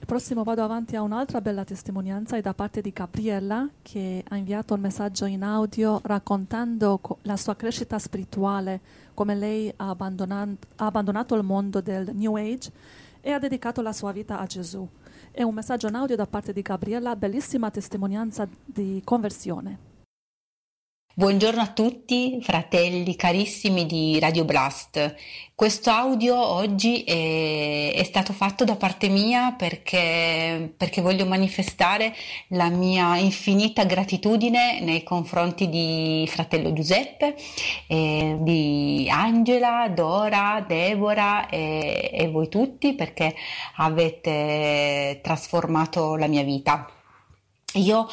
Il prossimo vado avanti a un'altra bella testimonianza, è da parte di Gabriella, che ha inviato un messaggio in audio raccontando la sua crescita spirituale, come lei ha abbandonato il mondo del New Age e ha dedicato la sua vita a Gesù. È un messaggio in audio da parte di Gabriella, bellissima testimonianza di conversione. Buongiorno a tutti, fratelli carissimi di Radio Blast. Questo audio oggi è stato fatto da parte mia perché voglio manifestare la mia infinita gratitudine nei confronti di fratello Giuseppe, di Angela, Dora, Deborah e voi tutti, perché avete trasformato la mia vita. Io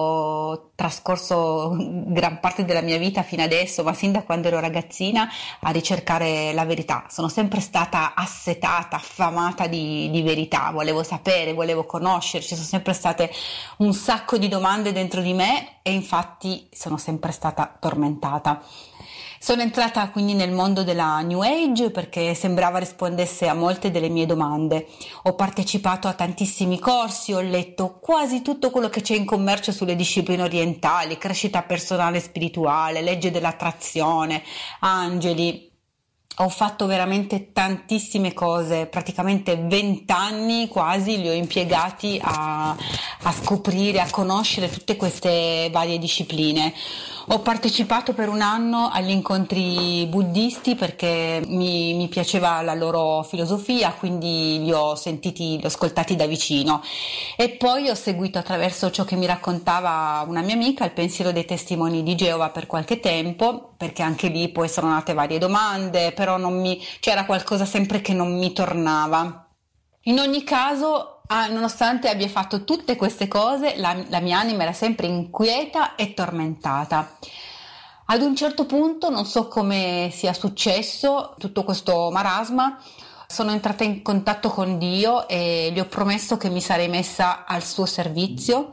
ho trascorso gran parte della mia vita fino adesso, ma sin da quando ero ragazzina, a ricercare la verità. Sono sempre stata assetata, affamata di verità, volevo sapere, volevo conoscere, ci sono sempre state un sacco di domande dentro di me e infatti sono sempre stata tormentata. Sono entrata quindi nel mondo della New Age perché sembrava rispondesse a molte delle mie domande. Ho partecipato a tantissimi corsi, ho letto quasi tutto quello che c'è in commercio sulle discipline orientali, crescita personale e spirituale, legge dell'attrazione, angeli. Ho fatto veramente tantissime cose, praticamente 20 anni quasi li ho impiegati a scoprire, a conoscere tutte queste varie discipline. Ho partecipato per un anno agli incontri buddisti perché mi piaceva la loro filosofia, quindi li ho ascoltati da vicino. E poi ho seguito attraverso ciò che mi raccontava una mia amica il pensiero dei testimoni di Geova per qualche tempo, perché anche lì poi sono nate varie domande, però c'era qualcosa sempre che non mi tornava. In ogni caso, nonostante abbia fatto tutte queste cose, la mia anima era sempre inquieta e tormentata. Ad un certo punto, non so come sia successo tutto questo marasma, sono entrata in contatto con Dio e gli ho promesso che mi sarei messa al suo servizio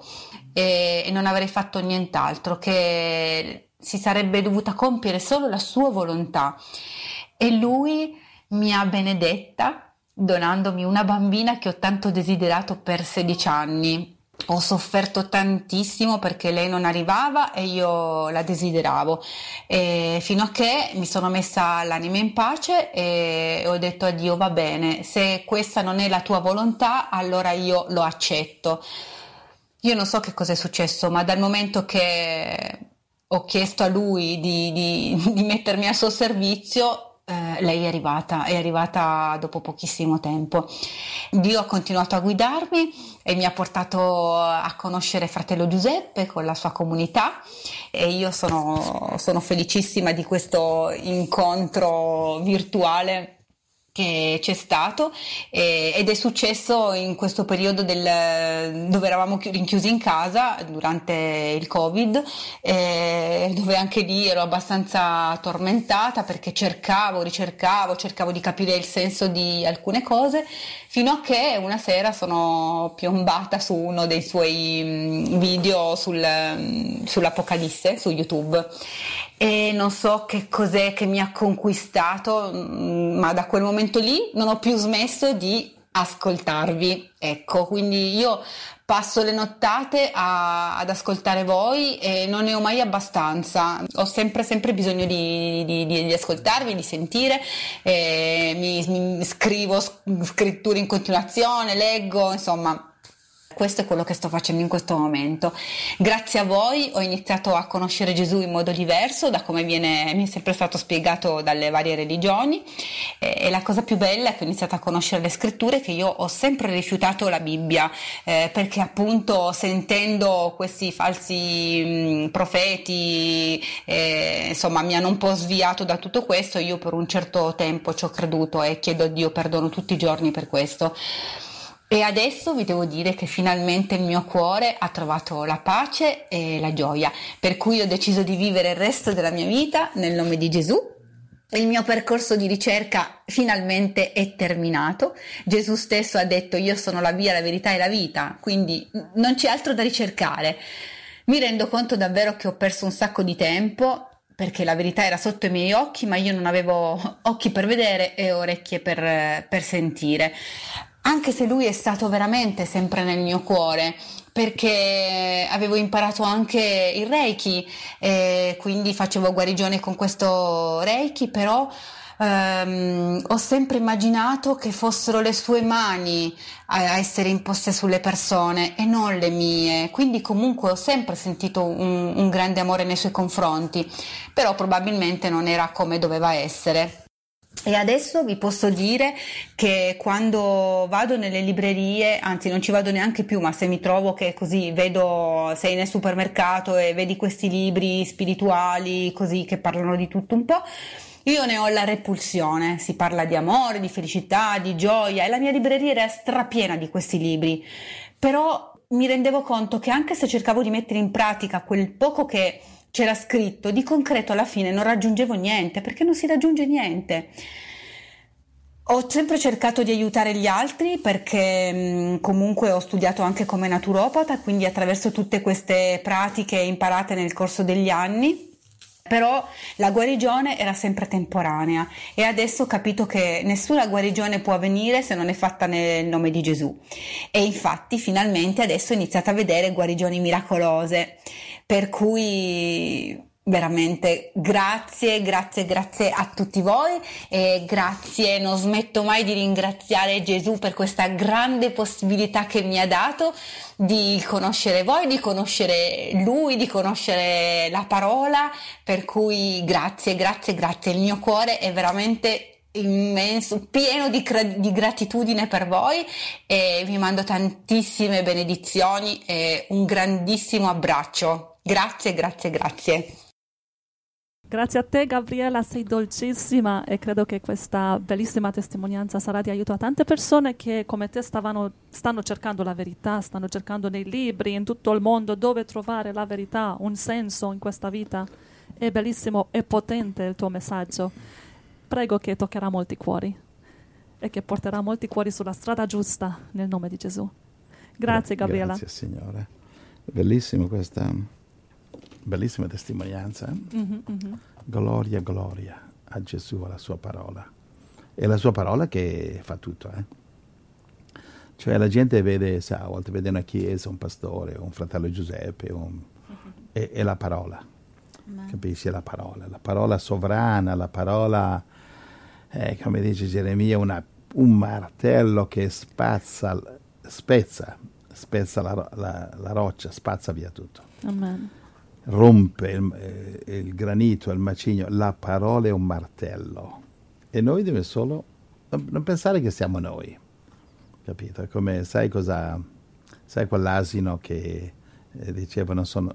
e non avrei fatto nient'altro, che si sarebbe dovuta compiere solo la sua volontà. E lui mi ha benedetta donandomi una bambina che ho tanto desiderato per 16 anni. Ho sofferto tantissimo perché lei non arrivava e io la desideravo, e fino a che mi sono messa l'anima in pace e ho detto a Dio: va bene, se questa non è la tua volontà, allora io lo accetto. Io non so che cosa è successo, ma dal momento che ho chiesto a lui di mettermi al suo servizio, lei è arrivata dopo pochissimo tempo. Dio ha continuato a guidarmi e mi ha portato a conoscere fratello Giuseppe con la sua comunità, e io sono felicissima di questo incontro virtuale che c'è stato, ed è successo in questo periodo dove eravamo rinchiusi in casa durante il Covid, dove anche lì ero abbastanza tormentata perché cercavo di capire il senso di alcune cose, fino a che una sera sono piombata su uno dei suoi video sull'Apocalisse su YouTube, e non so che cos'è che mi ha conquistato, ma da quel momento lì non ho più smesso di ascoltarvi. Ecco, quindi io passo le nottate ad ascoltare voi e non ne ho mai abbastanza. Ho sempre bisogno di ascoltarvi, di sentire, mi scrivo scritture in continuazione, leggo, insomma. Questo è quello che sto facendo in questo momento. Grazie a voi ho iniziato a conoscere Gesù in modo diverso da come mi è sempre stato spiegato dalle varie religioni, e la cosa più bella è che ho iniziato a conoscere le scritture, che io ho sempre rifiutato la Bibbia, perché appunto sentendo questi falsi profeti, insomma mi hanno un po' sviato da tutto questo. Io per un certo tempo ci ho creduto e chiedo a Dio perdono tutti i giorni per questo. E adesso vi devo dire che finalmente il mio cuore ha trovato la pace e la gioia, per cui ho deciso di vivere il resto della mia vita nel nome di Gesù. Il mio percorso di ricerca finalmente è terminato. Gesù stesso ha detto: io sono la via, la verità e la vita, quindi non c'è altro da ricercare. Mi rendo conto davvero che ho perso un sacco di tempo, perché la verità era sotto i miei occhi, ma io non avevo occhi per vedere e orecchie per sentire. anche se lui è stato veramente sempre nel mio cuore, perché avevo imparato anche il Reiki, quindi facevo guarigione con questo Reiki, però ho sempre immaginato che fossero le sue mani a essere imposte sulle persone e non le mie, quindi comunque ho sempre sentito un grande amore nei suoi confronti, però probabilmente non era come doveva essere. E adesso vi posso dire che quando vado nelle librerie, anzi non ci vado neanche più, ma se mi trovo che così vedo, sei nel supermercato e vedi questi libri spirituali così che parlano di tutto un po', io ne ho la repulsione. Si parla di amore, di felicità, di gioia, e la mia libreria era strapiena di questi libri. Però mi rendevo conto che anche se cercavo di mettere in pratica quel poco che c'era scritto, di concreto alla fine non raggiungevo niente, perché non si raggiunge niente. Ho sempre cercato di aiutare gli altri perché comunque ho studiato anche come naturopata, quindi attraverso tutte queste pratiche imparate nel corso degli anni. Però la guarigione era sempre temporanea e adesso ho capito che nessuna guarigione può avvenire se non è fatta nel nome di Gesù. E infatti finalmente adesso ho iniziato a vedere guarigioni miracolose, per cui veramente grazie, grazie, grazie a tutti voi e grazie, non smetto mai di ringraziare Gesù per questa grande possibilità che mi ha dato di conoscere voi, di conoscere Lui, di conoscere la parola, per cui grazie, grazie, grazie. Il mio cuore è veramente immenso, pieno di gratitudine per voi e vi mando tantissime benedizioni e un grandissimo abbraccio. Grazie, grazie, grazie. Grazie a te Gabriela, sei dolcissima e credo che questa bellissima testimonianza sarà di aiuto a tante persone che come te stanno cercando la verità, stanno cercando nei libri, in tutto il mondo dove trovare la verità, un senso in questa vita. È bellissimo e potente il tuo messaggio. Prego che toccherà molti cuori e che porterà molti cuori sulla strada giusta nel nome di Gesù. Grazie Gabriela. Grazie Signore. Bellissimo questa bellissima testimonianza. Gloria, gloria a Gesù, alla sua parola. È la sua parola che fa tutto. Cioè la gente vede, sa, a volte vede una chiesa, un pastore, un fratello Giuseppe, è la parola. Capisci? È la parola sovrana, la parola, come dice Geremia, un martello che spezza la roccia, spazza via tutto. Amen. Rompe il granito, il macigno. La parola è un martello e noi dobbiamo solo non pensare che siamo noi, capito? È come, sai quell'asino che diceva sai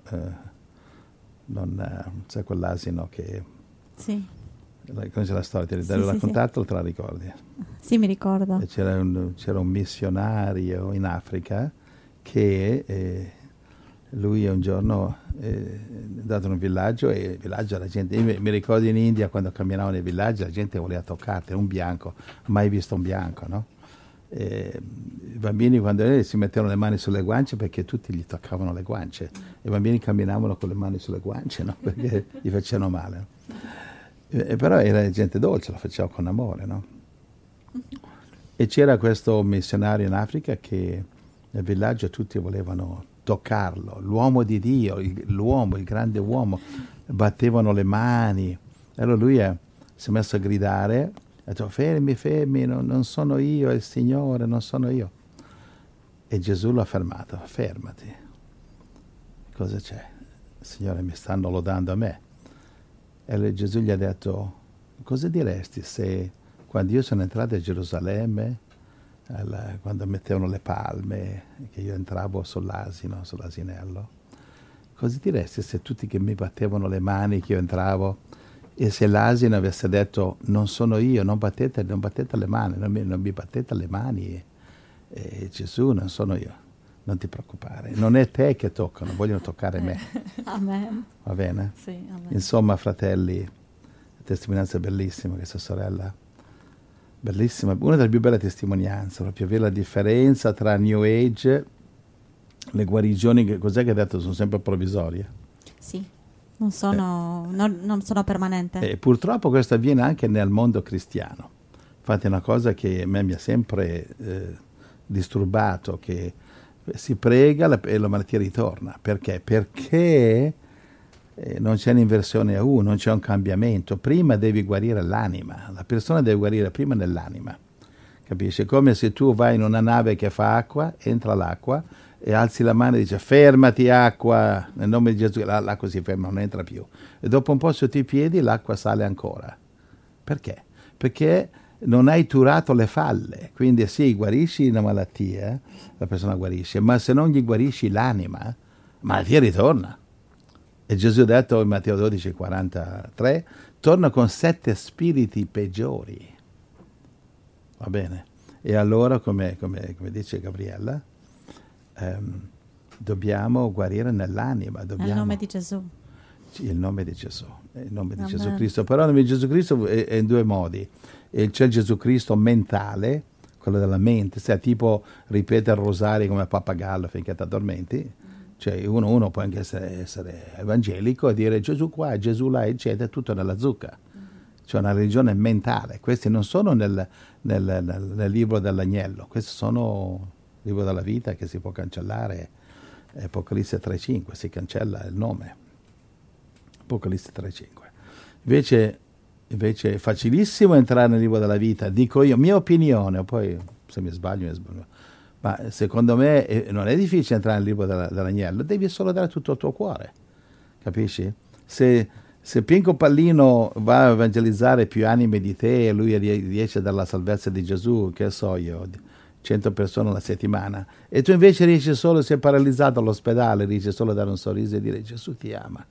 quell'asino che sì. Conosci la storia? Te l'ho raccontato o te la ricordi? Sì, mi ricordo. E c'era un missionario in Africa che lui un giorno è andato in un villaggio e il villaggio la gente, io mi ricordo in India quando camminavo nei villaggi la gente voleva toccarti, un bianco, mai visto un bianco, no? I bambini quando si mettevano le mani sulle guance perché tutti gli toccavano le guance, i bambini camminavano con le mani sulle guance, no? Perché gli facevano male. Però era gente dolce, lo faceva con amore, no? E c'era questo missionario in Africa che nel villaggio tutti volevano toccarlo, l'uomo di Dio, il grande uomo, battevano le mani. Allora lui si è messo a gridare, ha detto fermi, non sono io, è il Signore, non sono io. E Gesù l'ha fermato, fermati. Cosa c'è? Il Signore mi stanno lodando a me. E Gesù gli ha detto, cosa diresti se quando io sono entrato a Gerusalemme, quando mettevano le palme, che io entravo sull'asinello, cosa diresti se tutti che mi battevano le mani, che io entravo, e se l'asino avesse detto, non sono io, non battete le mani, non mi battete le mani, e Gesù, non sono io, non ti preoccupare, non è te che toccano, vogliono toccare me. Amen. Va bene? Sì, amen. Insomma, fratelli, testimonianza bellissima, questa sorella. Bellissima, una delle più belle testimonianze, proprio vedere la differenza tra New Age, le guarigioni, cos'è che ha detto, sono sempre provvisorie. Sì, non sono permanente. E purtroppo questo avviene anche nel mondo cristiano. Infatti è una cosa che a me mi ha sempre disturbato, che si prega e la malattia ritorna. Perché? Perché non c'è un'inversione a U, non c'è un cambiamento. Prima devi guarire l'anima, la persona deve guarire prima nell'anima, capisci? È come se tu vai in una nave che fa acqua, entra l'acqua e alzi la mano e dice fermati acqua, nel nome di Gesù, l'acqua si ferma, non entra più. E dopo un po' sotto i piedi l'acqua sale ancora. Perché? Perché non hai turato le falle, quindi sì, guarisci una malattia, la persona guarisce, ma se non gli guarisci l'anima, la malattia ritorna. E Gesù ha detto in Matteo 12,43, torna con 7 spiriti peggiori. Va bene? E allora, come dice Gabriella, dobbiamo guarire nell'anima. Nel nome di Gesù. Il nome di Gesù, il nome di Gesù Cristo. Però il nome di Gesù Cristo è in 2 modi. E c'è il Gesù Cristo mentale, quello della mente, se tipo ripetere il rosario come pappagallo finché ti addormenti. Cioè uno può anche essere evangelico e dire Gesù qua, Gesù là, eccetera, tutto nella zucca. Cioè una religione mentale. Questi non sono nel libro dell'agnello, questi sono il libro della vita che si può cancellare. Apocalisse 3,5, si cancella il nome. Apocalisse 3,5. Invece è facilissimo entrare nel libro della vita, dico io, mia opinione, poi se mi sbaglio, ma secondo me non è difficile entrare nel libro dell'agnello, devi solo dare tutto il tuo cuore, capisci? Se Pinco Pallino va a evangelizzare più anime di te e lui riesce dalla salvezza di Gesù, che so io, 100 persone alla settimana, e tu invece riesci solo, sei paralizzato all'ospedale, riesci solo a dare un sorriso e dire Gesù ti ama.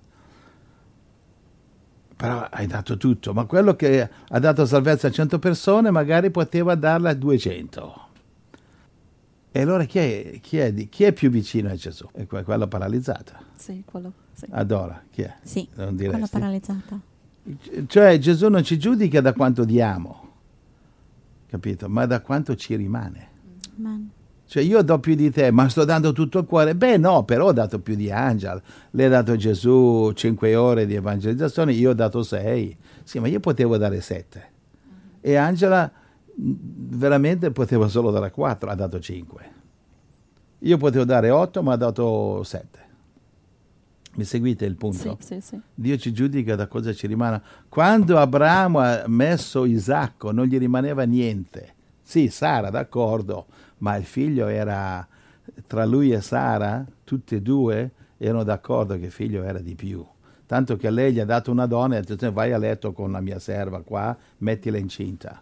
Però hai dato tutto, ma quello che ha dato salvezza a 100 persone magari poteva darla a 200. E allora chi è più vicino a Gesù? È quello paralizzato. Sì, quello. Sì. Adora, chi è? Sì, non diresti? quello paralizzato. Cioè Gesù non ci giudica da quanto diamo, capito? Ma da quanto ci rimane. Amen. Cioè io do più di te, ma sto dando tutto il cuore. Beh no, però ho dato più di Angela. Lei ha dato a Gesù 5 ore di evangelizzazione, io ho dato 6. Sì, ma io potevo dare 7. E Angela veramente poteva solo dare 4, ha dato 5. Io potevo dare 8, ma ha dato 7. Mi seguite il punto? Sì. Dio ci giudica da cosa ci rimane. Quando Abramo ha messo Isacco non gli rimaneva niente. Sì, Sara, d'accordo, ma il figlio era, tra lui e Sara, tutti e due erano d'accordo che il figlio era di più. Tanto che lei gli ha dato una donna e ha detto vai a letto con la mia serva qua, mettila incinta.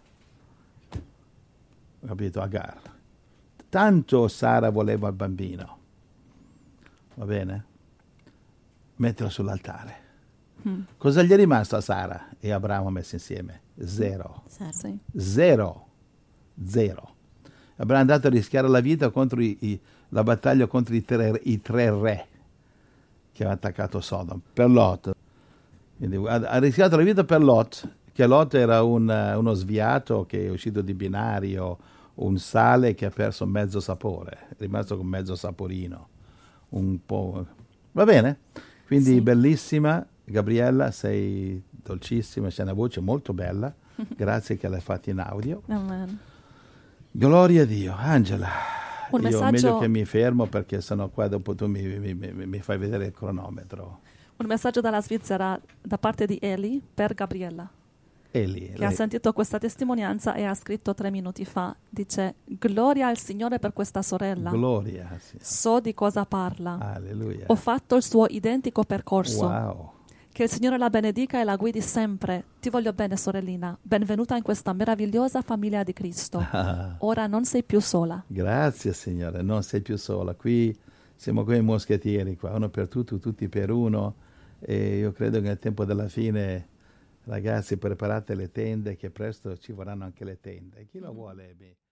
Capito? Agar. Tanto Sara voleva il bambino. Va bene? Mettilo sull'altare. Cosa gli è rimasto a Sara e Abramo messi insieme? 0. Sì. 0. Abramo è andato a rischiare la vita contro la battaglia contro i tre re che avevano attaccato Sodom, per Lot. Quindi ha rischiato la vita per Lot, che Lot era uno sviato che è uscito di binario, un sale che ha perso mezzo sapore, è rimasto con mezzo saporino. Un po'. Va bene? Quindi sì. Bellissima, Gabriella, sei dolcissima, c'è una voce molto bella, grazie che l'hai fatta in audio. Amen. Gloria a Dio. Angela, Un io messaggio... meglio che mi fermo perché sennò qua dopo tu mi fai vedere il cronometro. Un messaggio dalla Svizzera da parte di Eli per Gabriella, Eli, che ha sentito questa testimonianza e ha scritto 3 minuti fa. Dice: gloria al Signore per questa sorella. Gloria. Sì. So di cosa parla. Alleluia. Ho fatto il suo identico percorso. Wow. Che il Signore la benedica e la guidi sempre. Ti voglio bene, sorellina. Benvenuta in questa meravigliosa famiglia di Cristo. Ora non sei più sola. Grazie, Signore, non sei più sola. Qui siamo come i moschettieri, qua, uno per tutti, tutti per uno. E io credo che nel tempo della fine, ragazzi, preparate le tende, che presto ci vorranno anche le tende. Chi lo vuole?